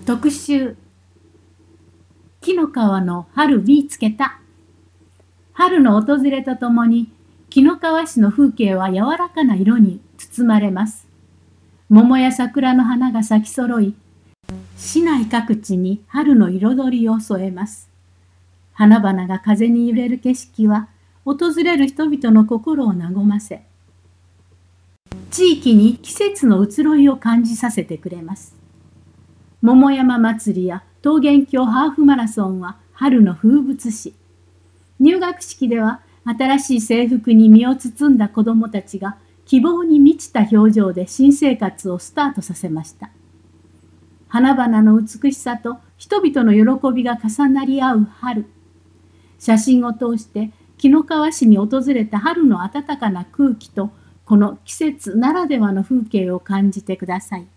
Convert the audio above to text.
特集紀の川の春見つけた。春の訪れとともに紀の川市の風景は柔らかな色に包まれます。桃や桜の花が咲き揃い、市内各地に春の彩りを添えます。花々が風に揺れる景色は訪れる人々の心を和ませ、地域に季節の移ろいを感じさせてくれます。桃山祭りや桃源郷ハーフマラソンは春の風物詩。入学式では新しい制服に身を包んだ子どもたちが希望に満ちた表情で新生活をスタートさせました。花々の美しさと人々の喜びが重なり合う春。写真を通して紀の川市に訪れた春の暖かな空気とこの季節ならではの風景を感じてください。